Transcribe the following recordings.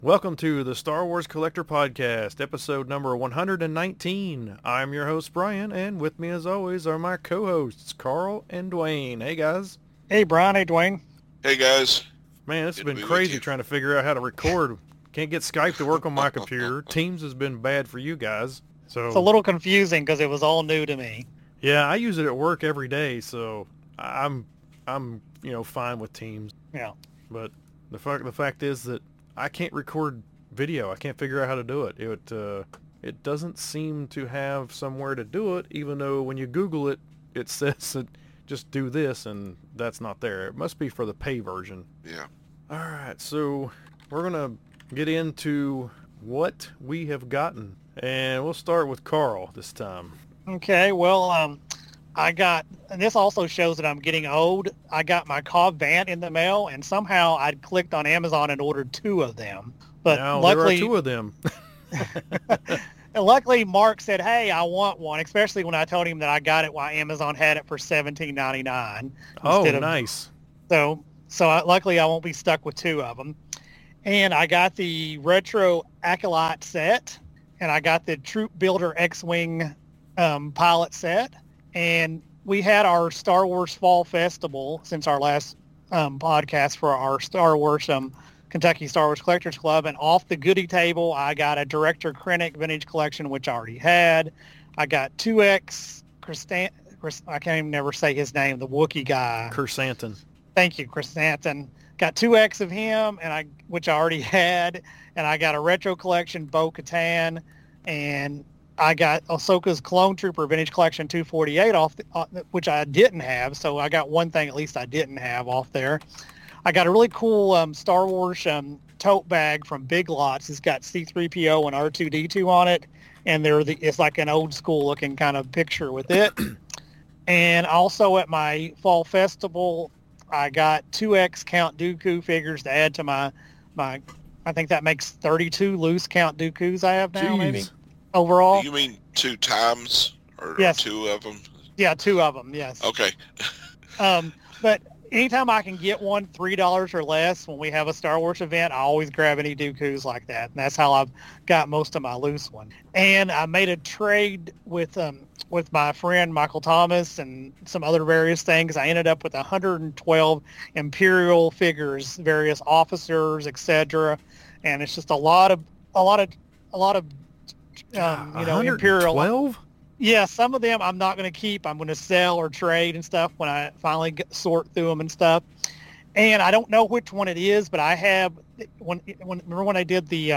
Welcome to the Star Wars Collector Podcast, episode number 119. I'm your host, Brian, and with me as always are my co-hosts, Carl and Dwayne. Hey, guys. Hey, Brian. Hey, Dwayne. Hey, guys. Man, this has Good to been be with crazy you. trying to figure out how to record. Can't get Skype to work on my computer. Teams has been bad for you guys. It's a So, little confusing because it was all new to me. yeah, I use it at work every day, so I'm fine with Teams. Yeah. But the fact is that I can't record video. I can't figure out how to do it. It doesn't seem to have somewhere to do it, even though when you Google it, it says that just do this, and that's not there. It must be for the pay version. Yeah. All right, so we're gonna get into what we have gotten, and we'll start with Carl this time. Okay. Well, and this also shows that I'm getting old. I got my Cobb Vant in the mail, and somehow I'd clicked on Amazon and ordered 2 of them. But Now luckily, there are 2 of them. luckily, Mark said, "Hey, I want one," especially when I told him that I got it while Amazon had it for $17.99. Oh, instead of- nice. Luckily, I won't be stuck with 2 of them. And I got the Retro Acolyte set, and I got the Troop Builder X-Wing pilot set. And we had our Star Wars Fall Festival since our last podcast for our Star Wars Kentucky Star Wars Collectors Club. And off the goodie table, I got a Director Krennic Vintage Collection, which I already had. I got 2X I can't even never say his name, the Wookiee guy. Chrysanthemum. Thank you, Chris Stanton. Got 2X of him, which I already had, and I got a retro collection, Bo-Katan, and I got Ahsoka's Clone Trooper Vintage Collection 248 which I didn't have. So I got one thing at least I didn't have off there. I got a really cool Star Wars tote bag from Big Lots. It's got C-3PO and R2-D2 on it, and it's like an old school looking kind of picture with it. And also at my fall festival, I got 2X Count Dooku figures to add to my I think that makes 32 loose Count Dookus I have now, Jeez. maybe, overall. You mean 2 times or Yes. 2 of them? Yeah, 2 of them, yes. Okay. But anytime I can get one $3 or less when we have a Star Wars event, I always grab any Dookus like that. And that's how I've got most of my loose ones. And I made a trade with my friend Michael Thomas and some other various things. I ended up with 112 Imperial figures, various officers, etc. And it's just a lot of Imperial. 112? Yeah, some of them I'm not going to keep. I'm going to sell or trade and stuff when I finally sort through them and stuff. And I don't know which one it is, but I have remember when I did the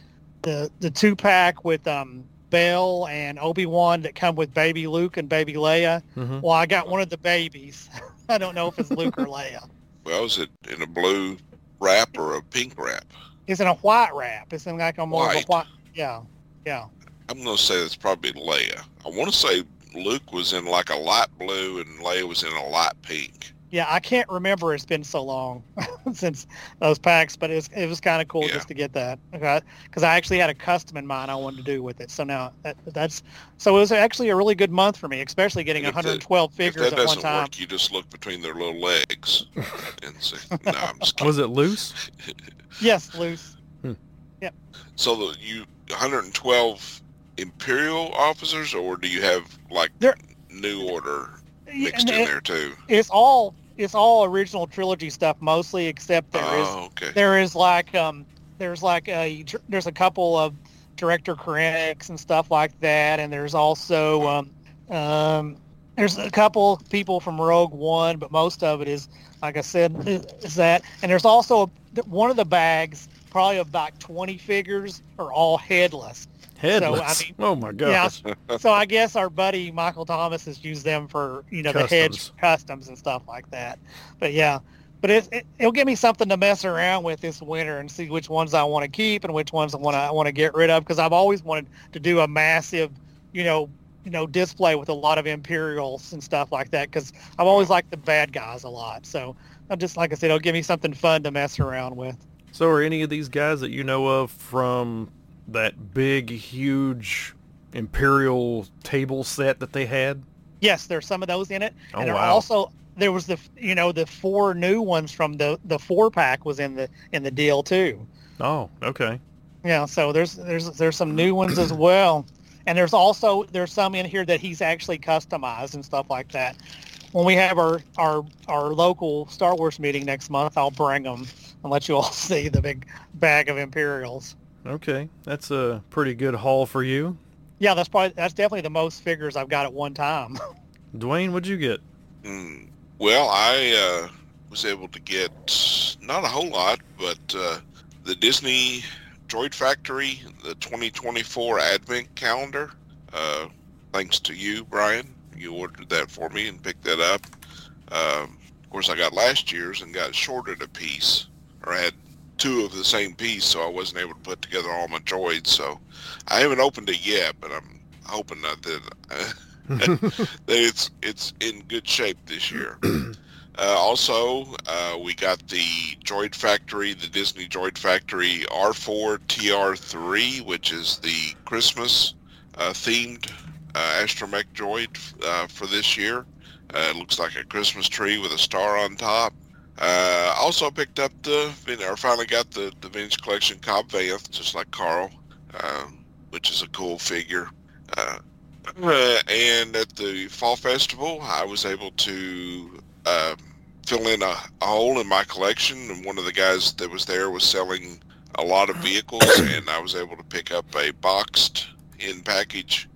2-pack with Belle and Obi-Wan that come with baby Luke and baby Leia. Mm-hmm. Well, I got one of the babies. I don't know if it's Luke or Leia. Well, is it in a blue wrap or a pink wrap? It's in a white wrap. It's in like a more of a White. white. Yeah, yeah. I'm going to say it's probably Leia. I want to say Luke was in like a light blue and Leia was in a light pink. Yeah, I can't remember. It's been so long since those packs, but it was kind of cool Yeah. just to get that. Okay, because I actually had a custom in mind I wanted to do with it. So now so it was actually a really good month for me, especially getting If 112 If figures that at one doesn't time. work, you just look between their little legs and see. No, I'm just kidding. Was it loose? Yes, loose. So 112 Imperial officers, or do you have like There- New Order Yeah, mixed and in there too? It's all original trilogy stuff mostly, except Okay. there is like there's a couple of director Krennics and stuff like that, and there's also there's a couple people from Rogue One, but most of it is, like I said, is that. And there's also one of the bags, probably about 20 figures, are all headless. Headless. Oh my gosh. Yeah, so I guess our buddy Michael Thomas has used them for the hedge Customs. customs and stuff like that. But yeah, but it'll give me something to mess around with this winter and see which ones I want to keep and which ones I want to get rid of, because I've always wanted to do a massive, display with a lot of Imperials and stuff like that, because I've always liked the bad guys a lot. So like I said, it'll give me something fun to mess around with. So are any of these guys that you know of from that big, huge Imperial table set that they had? Yes, there's some of those in it. Oh, And wow. also there was the 4 new ones from the 4-pack was in the deal too. Oh, okay. Yeah, so there's some new ones as well, and there's some in here that he's actually customized and stuff like that. When we have our local Star Wars meeting next month, I'll bring them and let you all see the big bag of Imperials. Okay, that's a pretty good haul for you. Yeah, that's definitely the most figures I've got at one time. Dwayne, what'd you get? Well, I was able to get not a whole lot, but the Disney Droid Factory, the 2024 Advent Calendar. Thanks to you, Brian. You ordered that for me and picked that up. Of course, I got last year's and got shorted a piece, or I had two of the same piece, so I wasn't able to put together all my droids. So I haven't opened it yet, but I'm hoping that it's in good shape this year. Also, we got the Droid Factory, the Disney Droid Factory R4 TR3, which is the Christmas themed astromech droid for this year. It looks like a Christmas tree with a star on top. Also picked up finally got the Vintage Collection Cobb Vanth, just like Carl, which is a cool figure. And at the Fall Festival, I was able to fill in a hole in my collection, and one of the guys that was there was selling a lot of vehicles, and I was able to pick up a boxed in package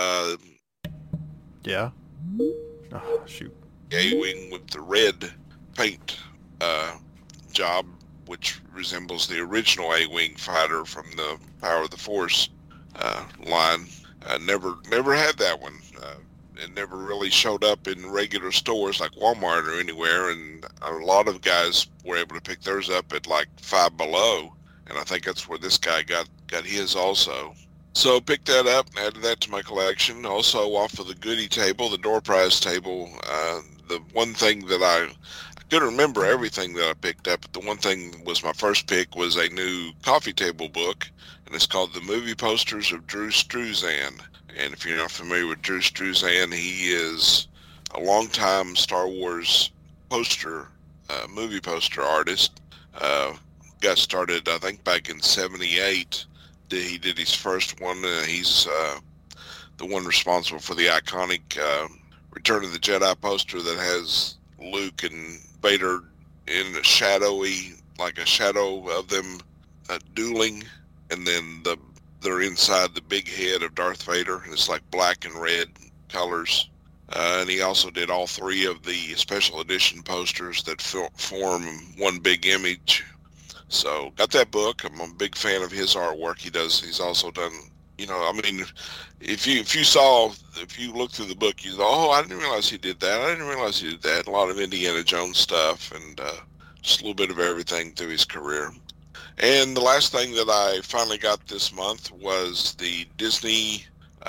Yeah. Oh, shoot. A-Wing with the red paint job, which resembles the original A-Wing fighter from the Power of the Force line. I never had that one. It never really showed up in regular stores like Walmart or anywhere, and a lot of guys were able to pick theirs up at like Five Below, and I think that's where this guy got his also. So picked that up and added that to my collection. Also off of the goodie table, the door prize table, the one thing that I couldn't remember everything that I picked up, but the one thing was my first pick was a new coffee table book, and it's called The Movie Posters of Drew Struzan. And if you're not familiar with Drew Struzan, he is a longtime Star Wars movie poster artist. Got started, I think, back in '78. He did his first one. He's the one responsible for the iconic Return of the Jedi poster that has Luke and Vader in a shadowy, like a shadow of them dueling, and then they're inside the big head of Darth Vader, and it's like black and red colors. And he also did all three of the special edition posters that form one big image. So got that book. I'm a big fan of his artwork. He's also done, if you look through the book, you go, oh, I didn't realize he did that. I didn't realize he did that. A lot of Indiana Jones stuff, and just a little bit of everything through his career. And the last thing that I finally got this month was the Disney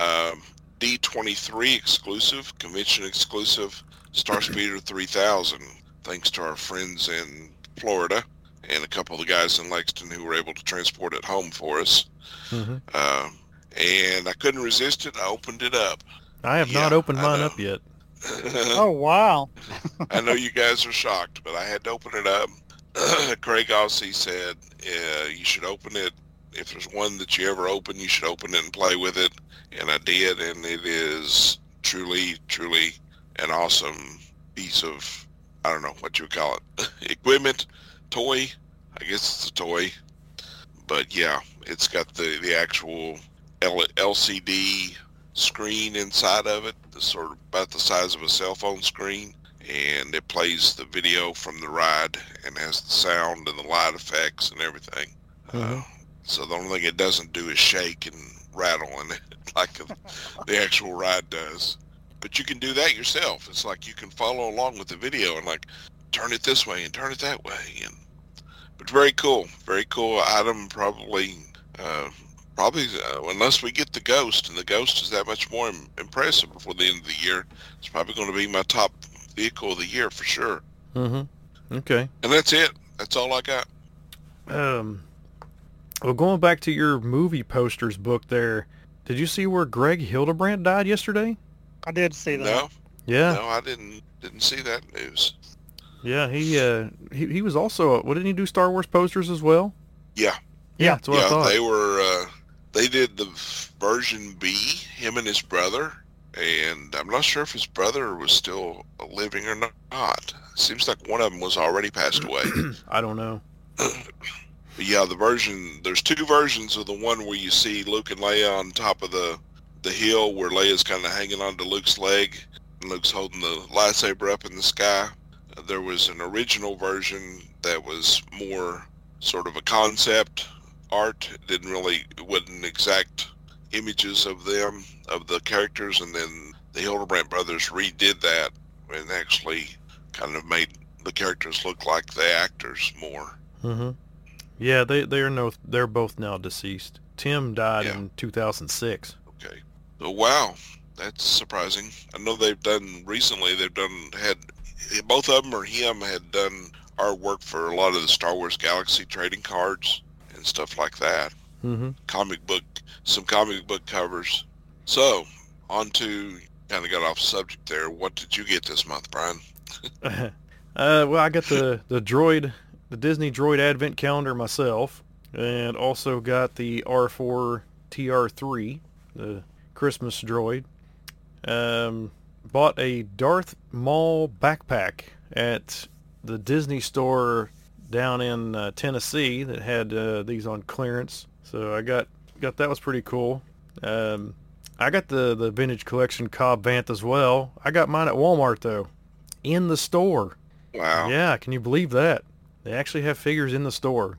D23 exclusive, convention exclusive Starspeeder 3000, thanks to our friends in Florida and a couple of the guys in Lexington who were able to transport it home for us. Mm-hmm. And I couldn't resist it. I opened it up. I have not opened mine up yet. Oh, wow. I know you guys are shocked, but I had to open it up. Craig Aussie said, you should open it. If there's one that you ever open, you should open it and play with it. And I did, and it is truly, truly an awesome piece of, I don't know what you would call it, equipment, toy. I guess it's a toy. But yeah, it's got the actual LCD screen inside of it, that's sort of about the size of a cell phone screen. And it plays the video from the ride and has the sound and the light effects and everything. Mm-hmm. So the only thing it doesn't do is shake and rattle in it like the actual ride does. But you can do that yourself. It's like you can follow along with the video and like turn it this way and turn it that way. But very cool item. Probably unless we get the Ghost, and the Ghost is that much more impressive before the end of the year, it's probably going to be my top vehicle of the year for sure. Mm-hmm. Okay. And that's it. That's all I got. Well, going back to your movie posters book there, did you see where Greg Hildebrandt died yesterday? I did see that. No. Yeah. No, I didn't see that news. Yeah, he was also, didn't he do Star Wars posters as well? Yeah. Yeah. That's what I Yeah, thought. they were. They did the version B, him and his brother, and I'm not sure if his brother was still living or not. Seems like one of them was already passed away. I don't know. But yeah, there's two versions of the one where you see Luke and Leia on top of the hill where Leia's kind of hanging onto Luke's leg and Luke's holding the lightsaber up in the sky. There was an original version that was more sort of a concept art. It wasn't exact images of them, of the characters, and then the Hildebrandt brothers redid that and actually kind of made the characters look like the actors more. Mm-hmm. Yeah, they're both now deceased. Tim died in 2006. Okay. So, wow, that's surprising. I know both of them or him had done artwork for a lot of the Star Wars Galaxy trading cards and stuff like that. Mm-hmm. Some comic book covers. So, on to, kind of got off subject there. What did you get this month, Brian? Well, I got the Disney Droid Advent Calendar myself, and also got the R4 TR3, the Christmas droid. Bought a Darth Maul backpack at the Disney store down in Tennessee that had these on clearance. So I got that, was pretty cool. I got the Vintage Collection Cobb Vanth as well. I got mine at Walmart though, in the store. Wow. Yeah, can you believe that? They actually have figures in the store.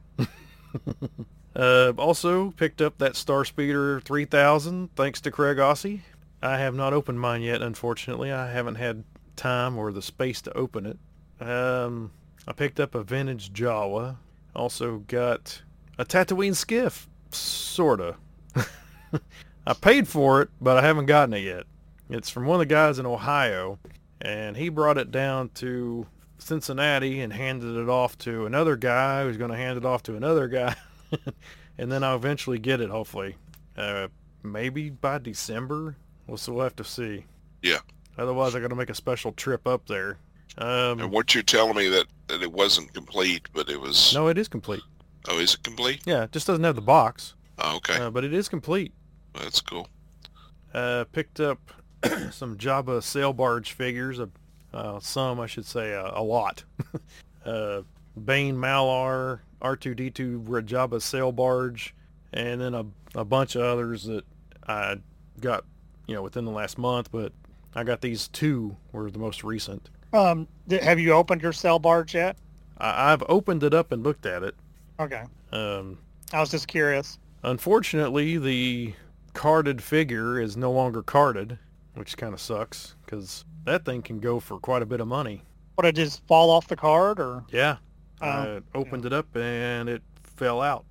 Also picked up that Starspeeder 3000 thanks to Craig Ossie. I have not opened mine yet, unfortunately. I haven't had time or the space to open it. I picked up a vintage Jawa. Also got a Tatooine skiff, sorta. I paid for it, but I haven't gotten it yet. It's from one of the guys in Ohio, and he brought it down to Cincinnati and handed it off to another guy who's going to hand it off to another guy. And then I'll eventually get it, hopefully. Maybe by December. We'll have to see. Yeah. Otherwise, I got to make a special trip up there. And what you're telling me that it wasn't complete, but it was... No, it is complete. Oh, is it complete? Yeah, it just doesn't have the box. Oh, okay. But it is complete. That's cool. Picked up some Jabba sail barge figures. Some, I should say, a lot. Bane Malar, R2-D2 Jabba sail barge, and then a bunch of others that I got, within the last month, but I got these two were the most recent. Have you opened your sail barge yet? I've opened it up and looked at it. Okay. I was just curious. Unfortunately, the carded figure is no longer carded, which kind of sucks, because that thing can go for quite a bit of money. Would it just fall off the card, or? Yeah. I opened it up and it fell out.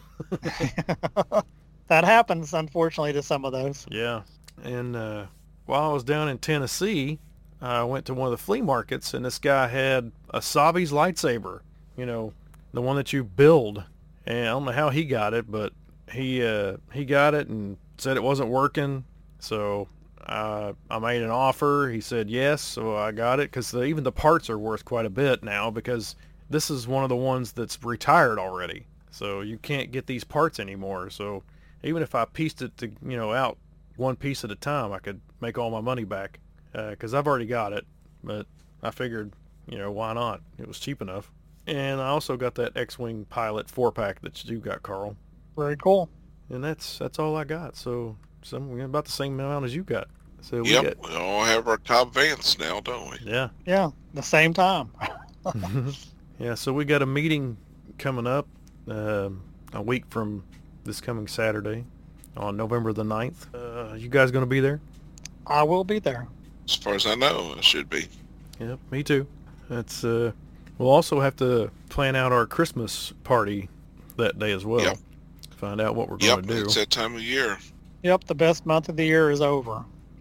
That happens, unfortunately, to some of those. Yeah. And while I was down in Tennessee, I went to one of the flea markets, and this guy had a Sabi's lightsaber, the one that you build. And I don't know how he got it, but he got it and said it wasn't working. So I made an offer. He said yes, so I got it, because even the parts are worth quite a bit now, because this is one of the ones that's retired already. So you can't get these parts anymore. So even if I pieced it to, out one piece at a time, I could make all my money back, because I've already got it. But I figured, why not? It was cheap enough. And I also got that X-Wing Pilot 4-pack that you got, Carl. Very cool. And that's all I got. So about the same amount as you got. So we all have our Cobb Vanths now, don't we? Yeah. Yeah, the same time. Yeah, so we got a meeting coming up a week from this coming Saturday on November the 9th. You guys going to be there? I will be there. As far as I know, I should be. Yep, me too. That's we'll also have to plan out our Christmas party that day as well. Yep. Find out what we're going to do. It's that time of year. Yep, the best month of the year is over.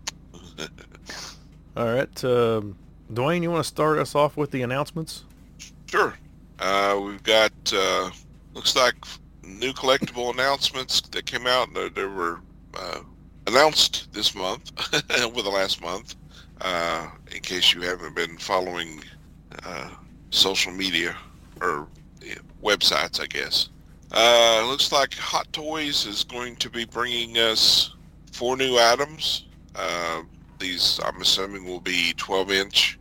All right. Dwayne, you want to start us off with the announcements? Sure. We've got, looks like new collectible announcements that came out. They were announced this month, over the last month, in case you haven't been following social media or websites, I guess. Looks like Hot Toys is going to be bringing us 4 new items. These, I'm assuming, will be 12-inch,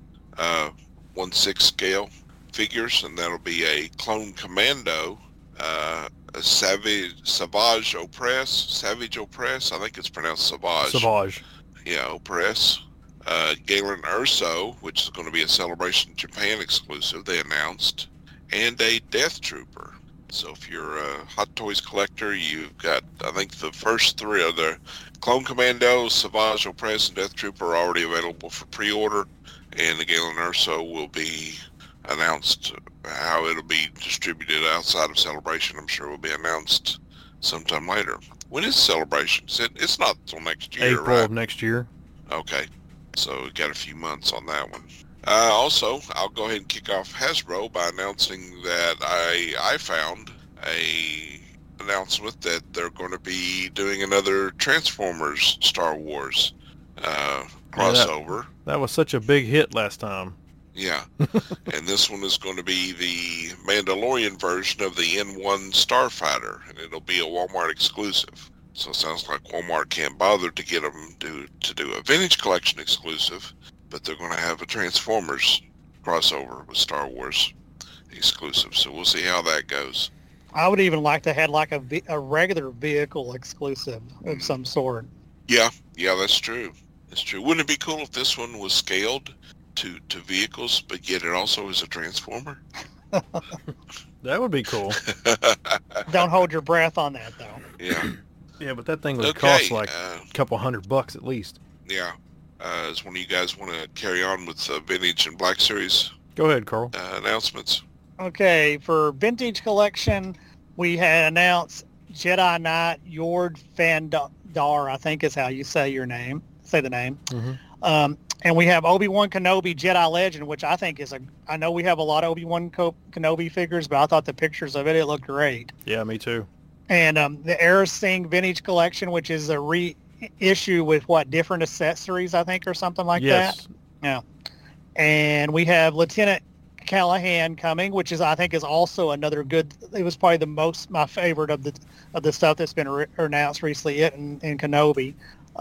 1/6 scale figures, and that'll be a Clone Commando, a Savage Opress. I think it's pronounced Savage. Savage. Yeah, Opress. Galen Urso, which is going to be a Celebration Japan exclusive, they announced, and a Death Trooper. So if you're a Hot Toys collector, you've got, I think the first 3 are the Clone Commando, Savage Opress, and Death Trooper are already available for pre-order, and the Galen Urso will be announced. How it'll be distributed outside of Celebration, I'm sure will be announced sometime later. When is Celebration? It's not till next year, April right? of next year. Okay, so we got a few months on that one. Also, I'll go ahead and kick off Hasbro by announcing that I found a announcement that they're going to be doing another Transformers Star Wars crossover. That was such a big hit last time. Yeah, and this one is going to be the Mandalorian version of the N1 Starfighter, and it'll be a Walmart exclusive. So it sounds like Walmart can't bother to get them to do a Vintage Collection exclusive, but they're going to have a Transformers crossover with Star Wars exclusive. So we'll see how that goes. I would even like to have like a regular vehicle exclusive of some sort. Yeah, that's true. That's true. Wouldn't it be cool if this one was scaled to vehicles, but yet it also is a Transformer? That would be cool. Don't hold your breath on that, though. Yeah. Yeah, but that thing would Okay, cost like a couple $100 at least. Yeah. Does one of you guys want to carry on with Vintage and Black Series Go ahead, Carl. announcements? Okay, for Vintage Collection, we had announced Jedi Knight Yord Fandar, I think is how you say the name. Mm-hmm. And we have Obi-Wan Kenobi Jedi Legend, which I think I know we have a lot of Obi-Wan Kenobi figures, but I thought the pictures of it looked great. Yeah, me too. And the Aerosync Vintage Collection, which is a reissue with different accessories, I think, or something like that. Yes. Yeah. And we have Lieutenant Callahan coming, which I think is also another good. It was probably my favorite of the stuff that's been announced recently. It and Kenobi.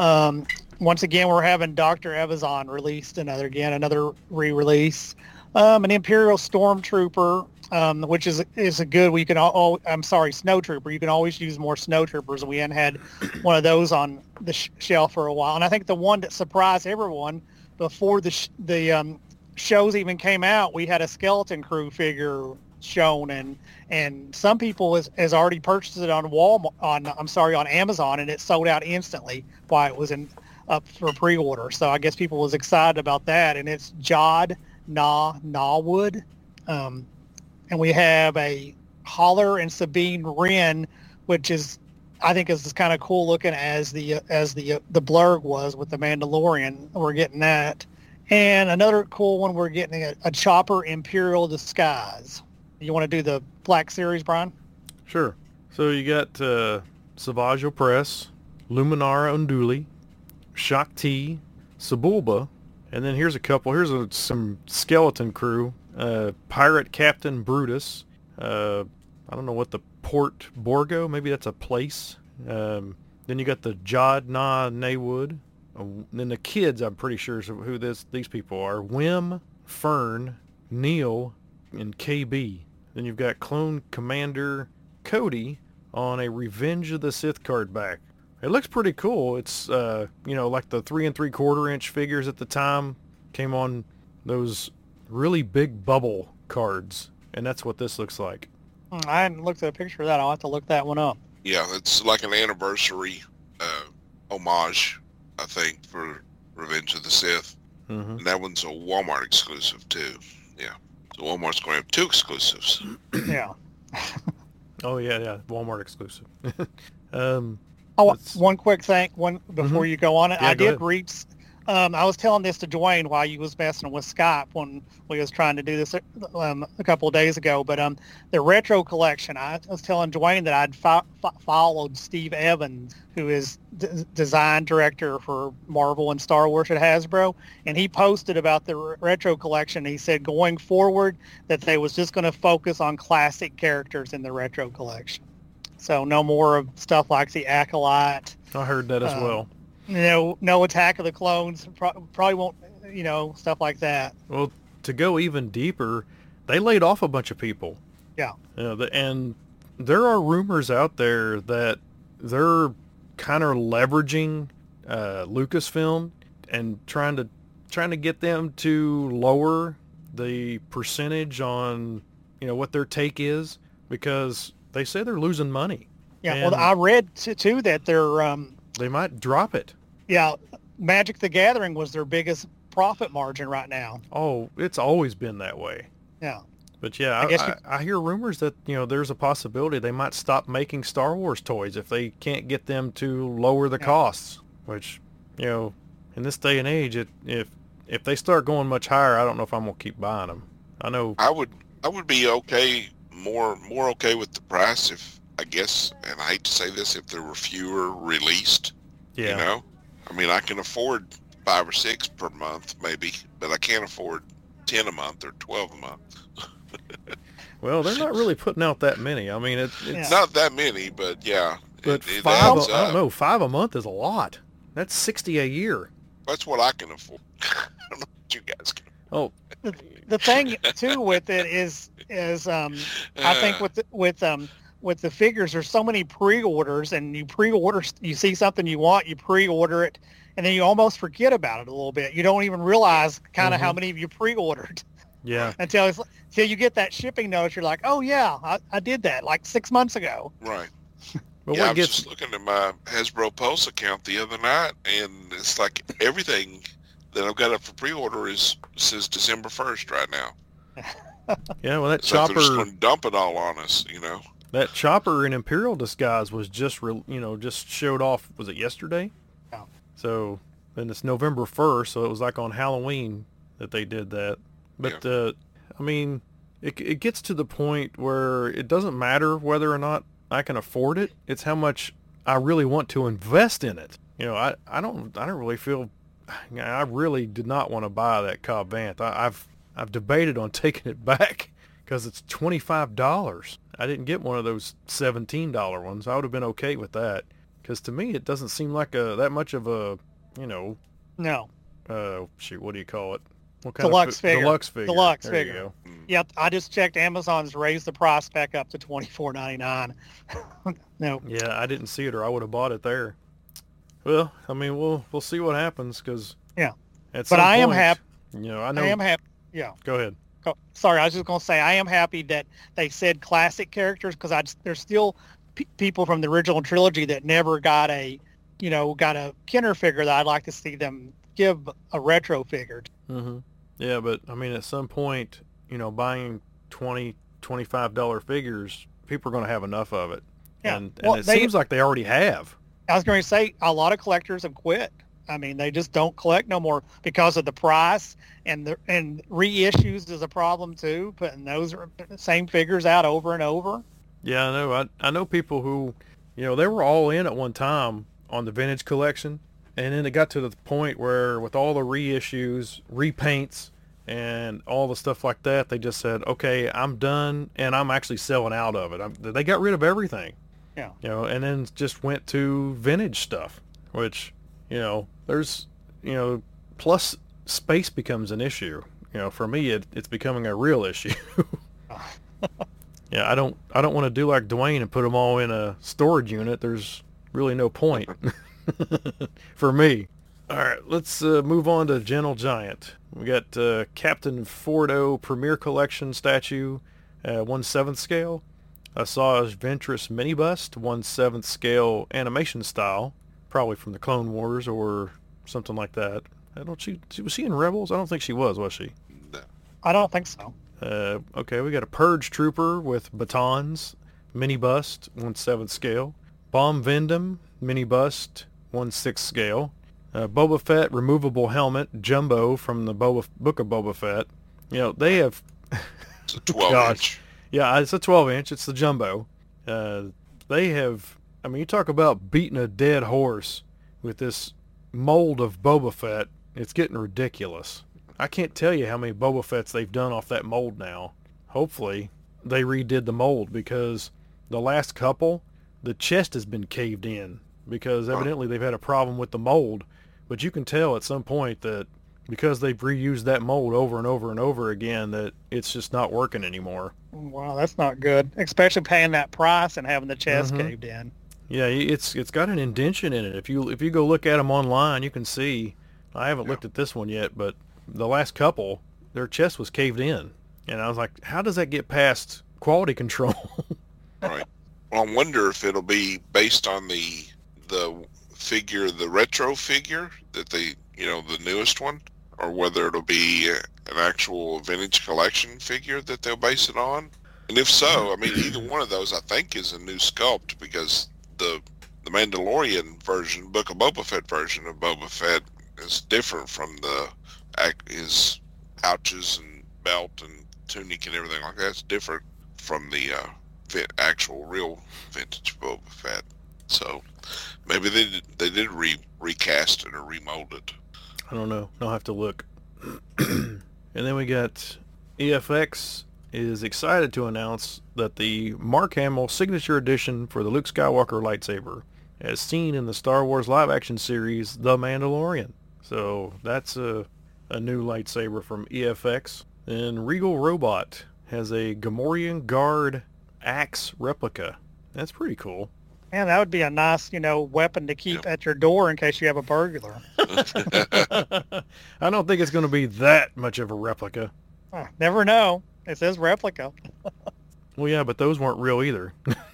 Once again, we're having Dr. Evazan released another re-release. An Imperial Stormtrooper, which is a good. Snowtrooper. You can always use more Snowtroopers, and we hadn't had one of those on the shelf for a while. And I think the one that surprised everyone before the shows even came out, we had a Skeleton Crew figure shown, and some people has already purchased it on on Amazon, and it sold out instantly while it was up for pre-order. So I guess people was excited about that, and it's Jod Nawood. And we have a Holler and Sabine Wren, which I think is kind of cool looking as the Blurg was with the Mandalorian. We're getting that. And another cool one, we're getting a Chopper Imperial Disguise. You want to do the Black Series, Brian? Sure. So you got Savage Opress, Luminara Unduli, Shakti, Sebulba, and then here's a couple. Here's some Skeleton Crew. Pirate Captain Brutus. I don't know what the Port Borgo. Maybe that's a place. Then you got the Jod Nawood. Then the kids, I'm pretty sure is who these people are. Wim, Fern, Neil, and KB. Then you've got Clone Commander Cody on a Revenge of the Sith card back. It looks pretty cool. It's like the 3 3/4 inch figures at the time came on those really big bubble cards, and that's what this looks like. I hadn't looked at a picture of that. I'll have to look that one up. Yeah, it's like an anniversary homage, I think, for Revenge of the Sith. Mm-hmm. And that one's a Walmart exclusive, too. Yeah. So Walmart's going to have 2 exclusives. Yeah. Oh, yeah, Walmart exclusive. One quick thing, before you go on it. Yeah, I go did ahead. read, I was telling this to Dwayne while you was messing with Skype when we was trying to do this a couple of days ago, but the retro collection, I was telling Dwayne that I'd followed Steve Evans, who is design director for Marvel and Star Wars at Hasbro, and he posted about the retro collection. He said going forward that they was just going to focus on classic characters in the retro collection. So no more of stuff like the Acolyte. I heard that as Um, well. No Attack of the Clones. Probably won't. Stuff like that. Well, to go even deeper, they laid off a bunch of people. Yeah. And there are rumors out there that they're kind of leveraging Lucasfilm and trying to get them to lower the percentage on what their take is, because they say they're losing money. Yeah. And Well, I read too that they're they might drop it. Magic the Gathering was their biggest profit margin right now. Oh, it's always been that way. Yeah. But yeah, I hear rumors that there's a possibility they might stop making Star Wars toys if they can't get them to lower the costs. Which, in this day and age, if they start going much higher, I don't know if I'm gonna keep buying them. I know I would be okay, more okay with the price if, I guess, and I hate to say this, if there were fewer released. Yeah. I mean, I can afford 5 or 6 per month, maybe, but I can't afford 10 a month or 12 a month. Well, they're not really putting out that many. I mean, it's not that many, but yeah. But it 5, adds I don't up. know, 5 a month is a lot. That's $60 a year. That's what I can afford. I don't know what you guys can. Oh, The thing too with it is I think with the figures, there's so many pre-orders, and you see something you want, you pre-order it, and then you almost forget about it a little bit. You don't even realize kind of how many of you pre-ordered yeah. until you get that shipping notice. You're like, oh yeah, I did that like 6 months ago. Right. But Yeah, I what was gets just looking at my Hasbro Pulse account the other night, and it's like everything that I've got up for pre-order says December 1st right now. yeah, well, that It's like they're just chopper, going to dump it all on us, that chopper in Imperial disguise was just just showed off. Was it yesterday? Yeah. So then it's November 1st, so it was like on Halloween that they did that. But I mean, it gets to the point where it doesn't matter whether or not I can afford it. It's how much I really want to invest in it. I don't really feel. I really did not want to buy that Cobb Vanth. I've debated on taking it back because it's $25. I didn't get one of those $17 ones. I would have been okay with that, because to me it doesn't seem like that much of a No. What do you call it? What Deluxe figure. Deluxe figure. Deluxe There figure. You go. Yep, I just checked. Amazon's raised the price back up to $24.99. No. Yeah, I didn't see it, or I would have bought it there. Well, I mean, we'll see what happens, because But I am happy. I know. I am happy. Yeah. Go ahead. Oh, sorry, I was just going to say I am happy that they said classic characters, because there's still people from the original trilogy that never got a Kenner figure that I'd like to see them give a retro figure. Mm-hmm. Yeah, but I mean, at some point, buying $20, $25 figures, people are going to have enough of it. Yeah. And Well, it seems like they already have. I was going to say a lot of collectors have quit. I mean, they just don't collect no more because of the price, and reissues is a problem too. Putting those same figures out over and over. Yeah, I know. I know people who, they were all in at one time on the vintage collection, and then it got to the point where with all the reissues, repaints, and all the stuff like that, they just said, okay, I'm done, and I'm actually selling out of it. They got rid of everything. Yeah. And then just went to vintage stuff, which, there's, plus space becomes an issue. For me, it's becoming a real issue. Yeah, I don't want to do like Dwayne and put them all in a storage unit. There's really no point for me. All right, let's move on to Gentle Giant. We got Captain Fordo Premier Collection statue, 1/7 scale. Asajj Ventress mini bust, 1/7 scale animation style, probably from the Clone Wars or something like that. Was she in Rebels? I don't think she was she? No. I don't think so. Okay, we got a Purge Trooper with batons, mini bust, 1/7 scale. Bomb Vendom, mini bust, 1/6 scale. Boba Fett removable helmet, jumbo from the Book of Boba Fett. They have... It's a 12-inch. Yeah, it's a 12-inch. It's the jumbo. They have... I mean, you talk about beating a dead horse with this mold of Boba Fett. It's getting ridiculous. I can't tell you how many Boba Fetts they've done off that mold now. Hopefully, they redid the mold, because the last couple the chest has been caved in because evidently they've had a problem with the mold. But you can tell at some point that because they've reused that mold over and over and over again that it's just not working anymore. Wow, that's not good. Especially paying that price and having the chest caved in. Yeah, it's got an indention in it. If you go look at them online, you can see. I haven't looked at this one yet, but the last couple, their chest was caved in, and I was like, how does that get past quality control? Right. Well, I wonder if it'll be based on the figure, the retro figure that they, the newest one, or whether it'll be an actual vintage collection figure that they'll base it on. And if so, I mean, either one of those I think is a new sculpt, because the Mandalorian version, Book of Boba Fett version of Boba Fett is different from his pouches and belt and tunic and everything like that. It's different from the actual real vintage Boba Fett. So maybe they did recast it or remold it. I don't know. I'll have to look. And then we got EFX is excited to announce that the Mark Hamill signature edition for the Luke Skywalker lightsaber, as seen in the Star Wars live-action series The Mandalorian. So that's a new lightsaber from EFX. And Regal Robot has a Gamorrean Guard axe replica. That's pretty cool. Man, that would be a nice, weapon to keep at your door in case you have a burglar. I don't think it's going to be that much of a replica. Never know. It says replica. Well, yeah, but those weren't real either.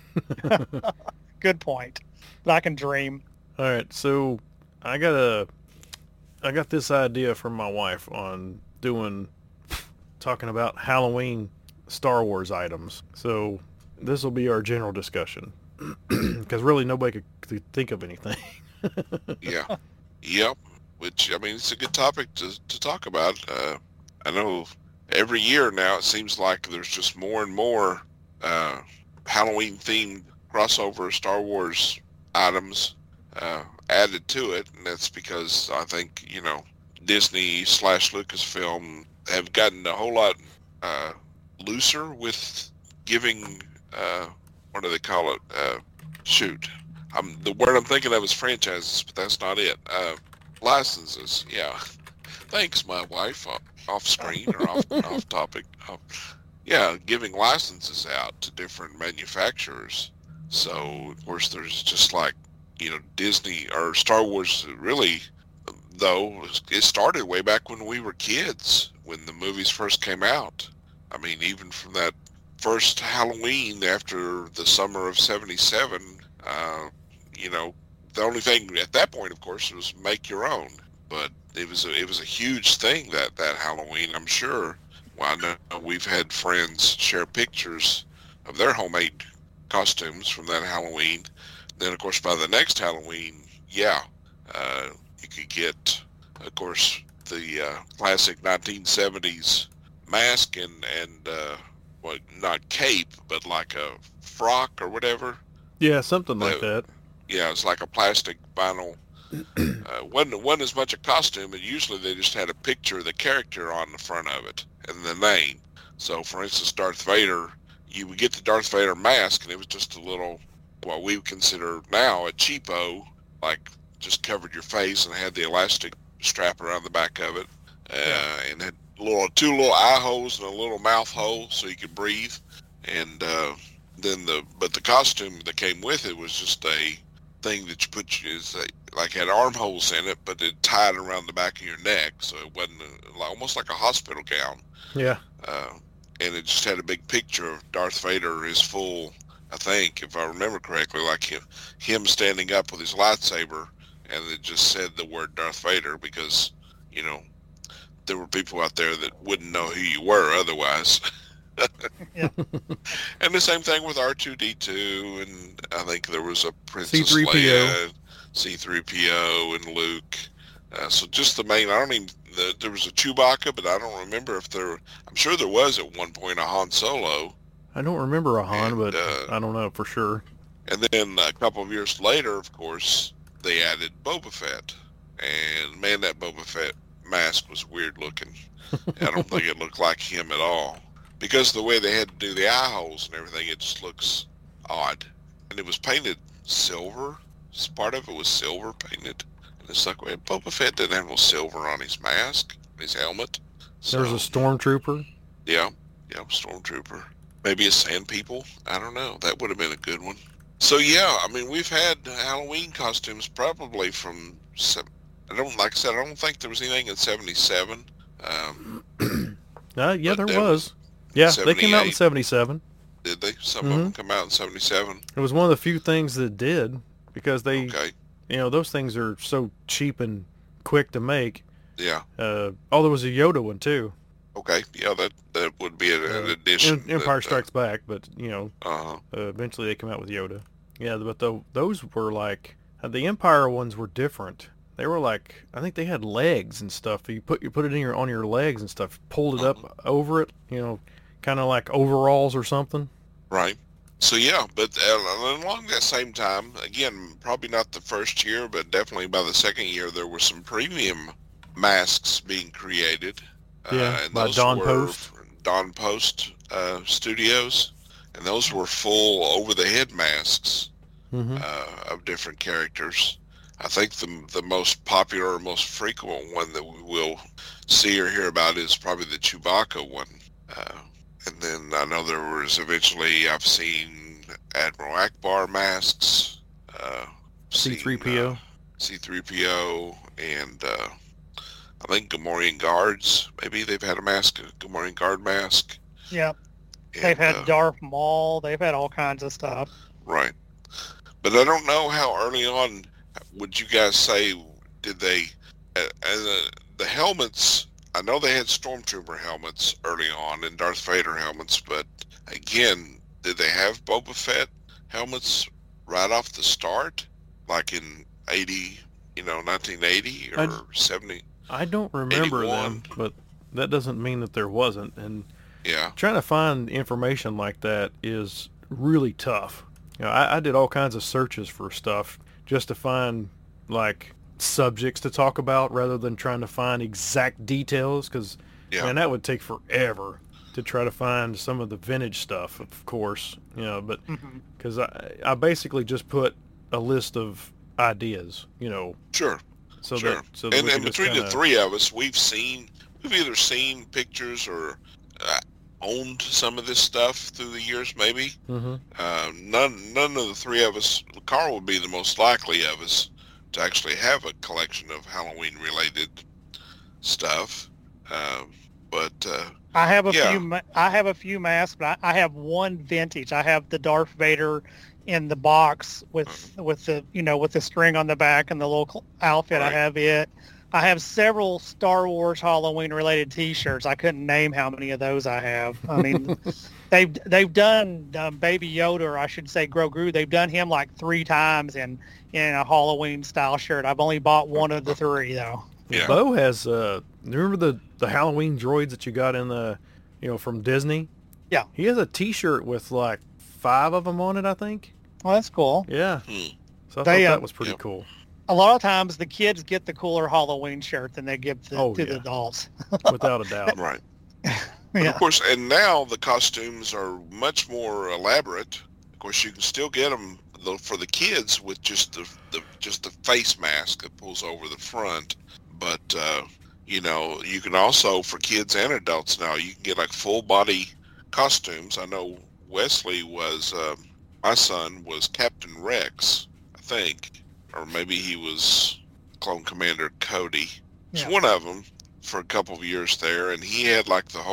Good point. But I can dream. All right, so I got this idea from my wife on talking about Halloween Star Wars items. So this will be our general discussion. Because really nobody could think of anything. Yeah. Yep. Which, I mean, it's a good topic to talk about. I know every year now it seems like there's just more and more Halloween-themed crossover Star Wars items added to it. And that's because I think, Disney / Lucasfilm have gotten a whole lot looser with giving... what do they call it? The word I'm thinking of is franchises, but that's not it. Licenses, yeah. Thanks, my wife, off screen or off topic. Yeah, giving licenses out to different manufacturers. So, of course, there's just like, Disney or Star Wars really, though, it started way back when we were kids, when the movies first came out. I mean, even from that first Halloween after the summer of '77, the only thing at that point, of course, was make your own. But it was a huge thing that Halloween. I'm sure. Well, I know we've had friends share pictures of their homemade costumes from that Halloween. Then, of course, by the next Halloween, you could get, of course, the classic 1970s mask and well, not cape, but like a frock or whatever. Yeah, something like that. Yeah, it's like a plastic vinyl. Wasn't as much a costume, and usually they just had a picture of the character on the front of it and the name. So, for instance, Darth Vader, you would get the Darth Vader mask, and it was just a little, what we would consider now a cheapo, like just covered your face and had the elastic strap around the back of it, and had two little eye holes and a little mouth hole so you could breathe. And then the costume that came with it was just a thing that you put like had armholes in it, but it tied around the back of your neck, so it wasn't almost like a hospital gown. Yeah. And it just had a big picture of Darth Vader, his full, I think, if I remember correctly, like him standing up with his lightsaber, and it just said the word Darth Vader because, there were people out there that wouldn't know who you were otherwise. Yeah. And the same thing with R2-D2, and I think there was a Princess C-3PO. Leia, C-3PO, and Luke. So just the main, there was a Chewbacca, but I don't remember I'm sure there was at one point a Han Solo. I don't remember a Han, but I don't know for sure. And then a couple of years later, of course, they added Boba Fett. And man, that Boba Fett mask was weird looking. I don't think it looked like him at all. Because of the way they had to do the eye holes and everything, it just looks odd. and it was painted silver. Part of it was silver painted. And it's like, well, Boba Fett didn't have no silver on his mask, his helmet. There was a stormtrooper. Yeah, stormtrooper. Maybe a sand people. I don't know. That would have been a good one. So yeah, I mean, we've had Halloween costumes probably from. Like I said, I don't think there was anything in '77. Yeah, there was. Yeah, they came out in 77. Did they? Some of them come out in '77. It was one of the few things that did, because they, Okay. those things are so cheap and quick to make. Yeah. There was a Yoda one too. Okay. Yeah, that would be an addition. Empire Strikes Back, but Uh-huh. eventually they come out with Yoda. Yeah, but those were like the Empire ones were different. They were like, I think they had legs and stuff. You put it in on your legs and stuff, pulled it up over it, kind of like overalls or something. Right. So yeah, but along that same time, again, probably not the first year, but definitely by the second year, there were some premium masks being created. And by those Don were Post. Don Post Studios, and those were full over-the-head masks of different characters. I think the most popular or most frequent one that we will see or hear about is probably the Chewbacca one. And then I know there was eventually, I've seen Admiral Akbar masks. C-3PO. C-3PO, and I think Gamorrean guards. Maybe they've had a Gamorrean guard mask. Yeah. And, They've had Darth Maul. They've had all kinds of stuff. Right. But I don't know how early on would you guys say did they, the helmets, I know they had Stormtrooper helmets early on and Darth Vader helmets, but again, did they have Boba Fett helmets right off the start? Like in 1980 or 70? I don't remember 81. them, but that doesn't mean that there wasn't. And Yeah. trying to find information like that is really tough. I did all kinds of searches for stuff just to find like subjects to talk about rather than trying to find exact details, because man, that would take forever to try to find some of the vintage stuff, of course, but because I basically just put a list of ideas, Sure. so Sure. that And we can just between the kinda- three of us, we've either seen pictures or owned some of this stuff through the years, maybe. Mhm. None of the three of us, Carl would be the most likely of us to actually have a collection of Halloween-related stuff. But I have a yeah. few. I have a few masks, but I have one vintage. I have the Darth Vader in the box with the with the string on the back and the little outfit. Right. I have it. I have several Star Wars Halloween related T-shirts. I couldn't name how many of those I have. I mean, they've done Baby Yoda, or I should say Grogu. They've done him like 3 times in a Halloween style shirt. I've only bought one of the 3 though. Yeah. Bo has remember the Halloween droids that you got in the from Disney? Yeah. He has a T-shirt with like 5 of them on it, I think. Well, that's cool. Yeah. Hmm. So I They, thought that was pretty Yep. cool. A lot of times the kids get the cooler Halloween shirt than they give to Oh, the yeah. adults. Without a doubt. Right. But Yeah. of course, and now the costumes are much more elaborate. Of course, you can still get them for the kids with just the face mask that pulls over the front. But you can also, for kids and adults now, you can get like full body costumes. I know Wesley was my son was Captain Rex, I think, or maybe he was Clone Commander Cody. It's Yeah. one of them for a couple of years there, and he had like the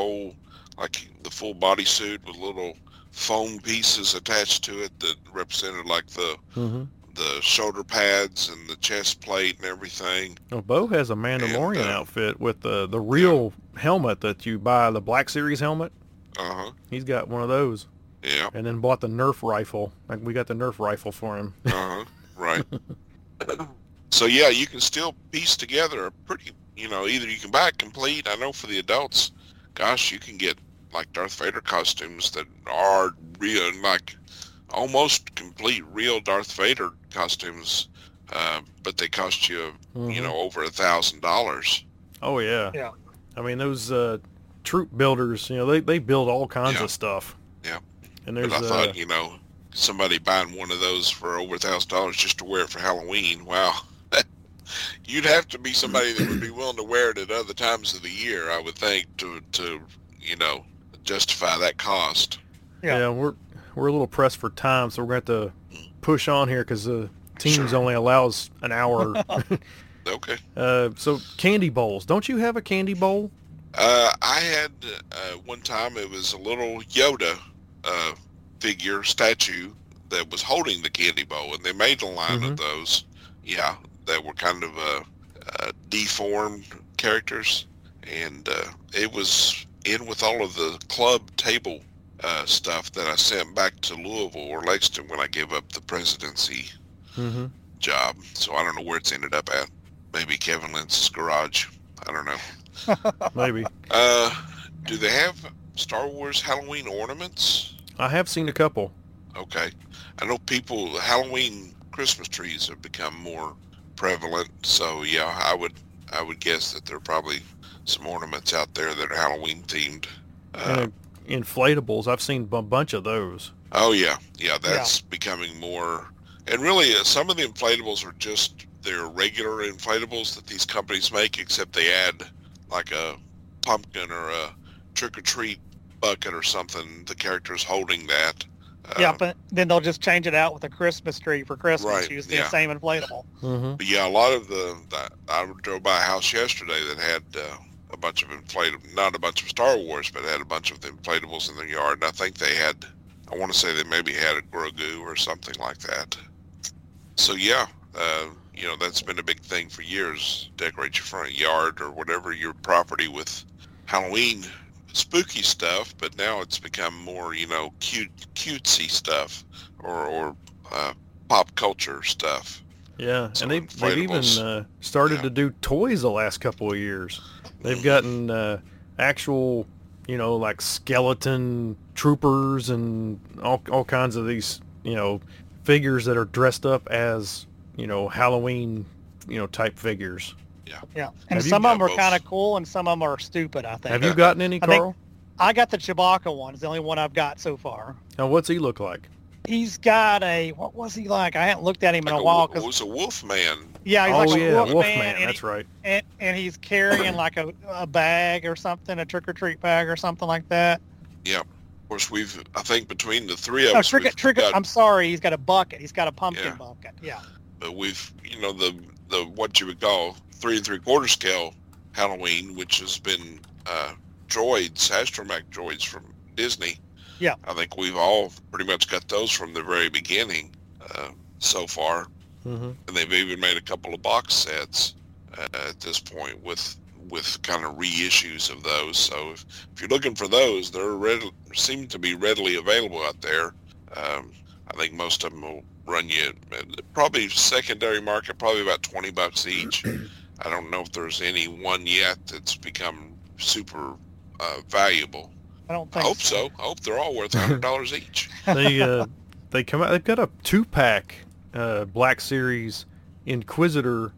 full body suit with little foam pieces attached to it that represented like the shoulder pads and the chest plate and everything. Well, Bo has a Mandalorian And, outfit with the real helmet that you buy, the Black Series helmet. Uh-huh. He's got one of those, Yeah. and then bought the Nerf rifle. Like we got the Nerf rifle for him. Uh-huh. Right. So yeah, you can still piece together a pretty, either you can buy it complete. I know for the adults, gosh, you can get like Darth Vader costumes that are real, like almost complete real Darth Vader costumes, but they cost you, over $1,000. Oh yeah. Yeah. I mean those troop builders, they build all kinds Yeah. of stuff. Yeah. And there's But I thought, somebody buying one of those for over $1,000 just to wear it for Halloween. Wow. You'd have to be somebody that would be willing to wear it at other times of the year, I would think, to justify that cost. Yeah. we're a little pressed for time, so we're going to have to push on here because the Teams only allows an hour. Okay. So candy bowls. Don't you have a candy bowl? I had one time, it was a little Yoda figure statue that was holding the candy bowl, and they made a line of those. Yeah, that were kind of deformed characters, and it was in with all of the club table stuff that I sent back to Louisville or Lexington when I gave up the presidency job. So I don't know where it's ended up at. Maybe Kevin Lynch's garage. I don't know. Maybe. Do they have Star Wars Halloween ornaments? I have seen a couple. Okay. I know Halloween Christmas trees have become more prevalent. So yeah, I would guess that there are probably some ornaments out there that are Halloween themed. And inflatables. I've seen a bunch of those. Oh yeah. That's becoming more. And really, some of the inflatables are just their regular inflatables that these companies make, except they add like a pumpkin or a trick-or-treat bucket or something. The character's holding that. But then they'll just change it out with a Christmas tree for Christmas, Right, using yeah. the same inflatable. But yeah, a lot of I drove by a house yesterday that had a bunch of not a bunch of Star Wars, but had a bunch of the inflatables in their yard. And I think I want to say they maybe had a Grogu or something like that. So yeah, that's been a big thing for years. Decorate your front yard or whatever your property with Halloween spooky stuff, but now it's become more, cutesy stuff or pop culture stuff. Yeah, So and they've even started to do toys the last couple of years. They've gotten actual, like skeleton troopers and all kinds of these, figures that are dressed up as, Halloween, type figures. Yeah, and Have you some of them are both? kind of cool, and some of them are stupid, I think. Have you gotten any, I think- Carl? I got the Chewbacca one. It's the only one I've got so far. Now, what's he look like? He's got what was he like? I hadn't looked at him in a while. It was a wolf man. Yeah, he's like a wolf Wolfman. man, and That's right. and he's carrying like a bag or something, a trick-or-treat bag or something like that. Yeah. Of course, I think between the three of No, us, we've I'm sorry, he's got a bucket. He's got a pumpkin Yeah. bucket. Yeah. but we've, the what you would call 3 3/4 scale Halloween, which has been droids, astromech droids from Disney. Yeah. I think we've all pretty much got those from the very beginning so far. Mm-hmm. And they've even made a couple of box sets at this point with kind of reissues of those. So if you're looking for those, seem to be readily available out there. I think most of them will run you probably secondary market, probably about $20 each. I don't know if there's any one yet that's become super valuable. I don't I think hope so. I hope they're all worth $100 each. They come out. They've got a 2-pack Black Series Inquisitor,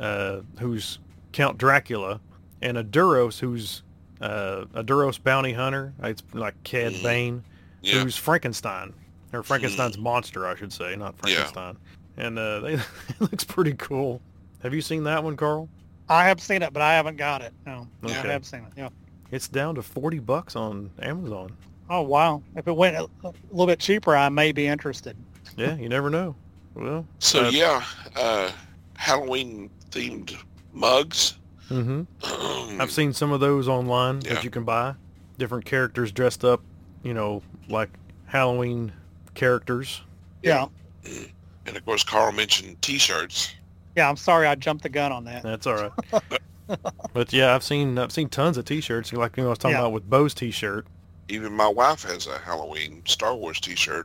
who's Count Dracula, and a Duros, who's a Duros bounty hunter. It's like Cad Bane, Yeah. who's Frankenstein, or Frankenstein's monster, I should say, not Frankenstein. And it looks pretty cool. Have you seen that one, Carl? I have seen it, but I haven't got it. No, Okay. I have seen it. Yeah. It's down to $40 on Amazon. Oh wow! If it went a little bit cheaper, I may be interested. Yeah, you never know. Well, So Halloween themed mugs. mm-hmm. I've seen some of those online Yeah. that you can buy. Different characters dressed up, like Halloween characters. Yeah. And of course, Carl mentioned T-shirts. Yeah. I'm sorry, I jumped the gun on that. That's all right. But yeah, I've seen tons of T-shirts, like I was talking about with Bo's T-shirt. Even my wife has a Halloween Star Wars T-shirt.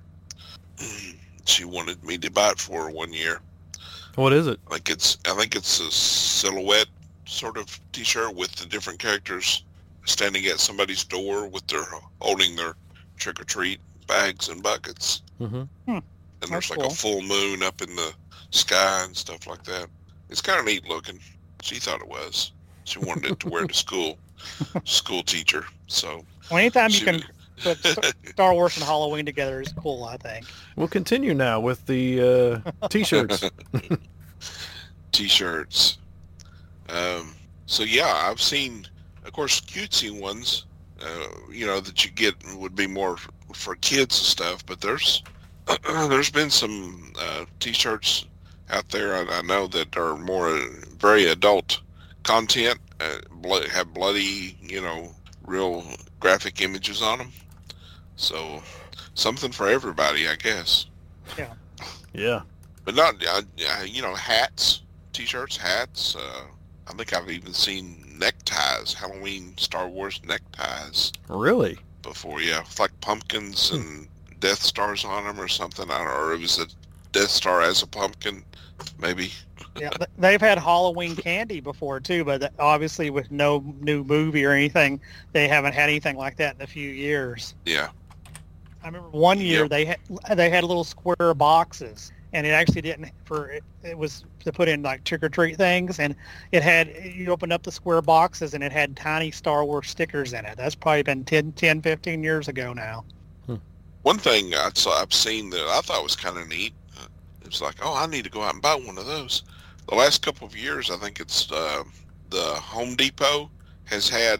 She wanted me to buy it for her one year. What is it? I think it's a silhouette sort of T-shirt with the different characters standing at somebody's door holding their trick-or-treat bags and buckets. Mm-hmm. And there's That's like cool. a full moon up in the sky and stuff like that. It's kind of neat looking. She thought it was. She wanted it to wear to school teacher. So Well, anytime you she can But Star Wars and Halloween together is cool, I think. We'll continue now with the T-shirts. T-shirts. So yeah, I've seen, of course, cutesy ones. That you get would be more for kids and stuff. But there's been some T-shirts out there I know that are more very adult content. Have bloody, real graphic images on them. So something for everybody, I guess. Yeah. Yeah. But not, hats, T-shirts, hats. I think I've even seen neckties, Halloween Star Wars neckties. Really? Before, yeah. With like pumpkins and Death Stars on them or something. I don't know. Or it was a Death Star as a pumpkin, maybe. Yeah, they've had Halloween candy before too, but obviously with no new movie or anything, they haven't had anything like that in a few years. Yeah. I remember one year they had little square boxes, and it actually didn't it was to put in like trick or treat things, and you opened up the square boxes and it had tiny Star Wars stickers in it. That's probably been 10, 15 years ago now. One thing I've seen that I thought was kind of neat. It was like, I need to go out and buy one of those. The last couple of years, I think it's the Home Depot has had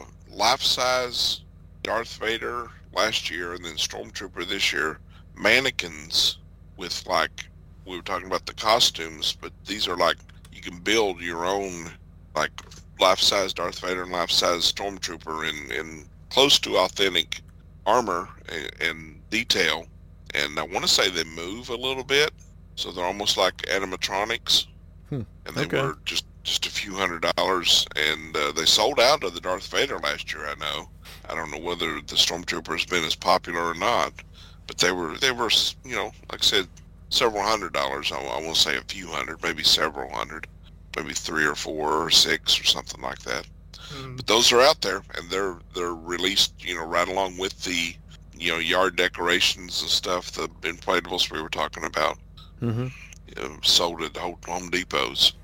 life-size Darth Vader last year and then Stormtrooper this year, mannequins with, like, we were talking about the costumes, but these are like, you can build your own, like, life-size Darth Vader and life-size Stormtrooper in close to authentic armor and detail. And I want to say they move a little bit, so they're almost like animatronics. And they were just a few $100s, and they sold out of the Darth Vader last year. I don't know whether the Stormtrooper has been as popular or not, but they were like I said, several $100s. I won't say a few hundred, maybe several hundred, maybe 3 or 4 or 6 or something like that. But those are out there, and they're released, right along with the yard decorations and stuff, the inflatables we were talking about. Mm-hmm. Sold at Home Depots.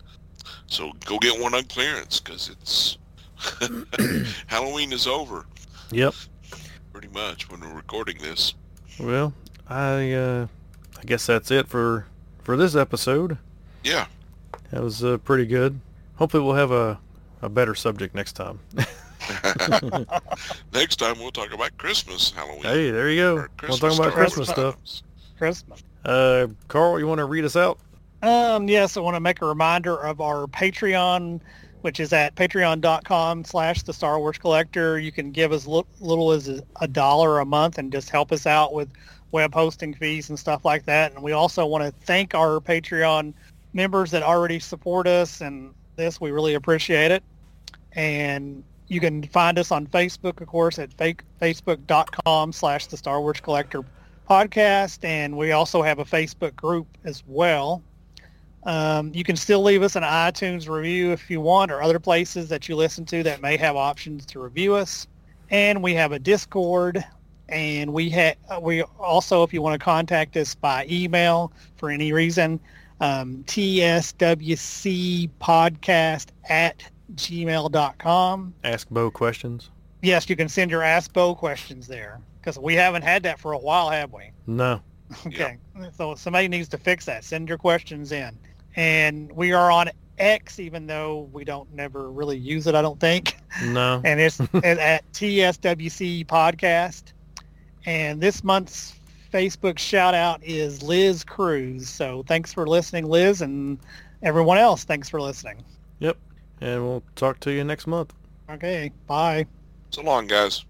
So go get one on clearance, because it's Halloween is over. Yep. Pretty much when we're recording this. Well, I guess that's it for this episode. Yeah. That was pretty good. Hopefully we'll have a better subject next time. Next time we'll talk about Christmas, Halloween. Hey, there you go. We'll talk about Christmas stuff. Christmas. Carl, you want to read us out? Yes, I want to make a reminder of our Patreon, which is at patreon.com/the Star Wars Collector. You can give as little as $1 a month and just help us out with web hosting fees and stuff like that. And we also want to thank our Patreon members that already support us, and we really appreciate it. And you can find us on Facebook, of course, at facebook.com/the Star Wars Collector podcast, and we also have a Facebook group as well. You can still leave us an iTunes review if you want, or other places that you listen to that may have options to review us. And we have a Discord, and we also, if you want to contact us by email for any reason, tswcpodcast@gmail.com. Ask Bo questions. Yes, you can send your Ask Bo questions there, because we haven't had that for a while, have we? No. Okay, so somebody needs to fix that. Send your questions in. And we are on X, even though we don't never really use it, I don't think. No. And it's at TSWC Podcast. And this month's Facebook shout out is Liz Cruz. So thanks for listening, Liz, and everyone else, thanks for listening. Yep. And we'll talk to you next month. Okay, bye. So long, guys.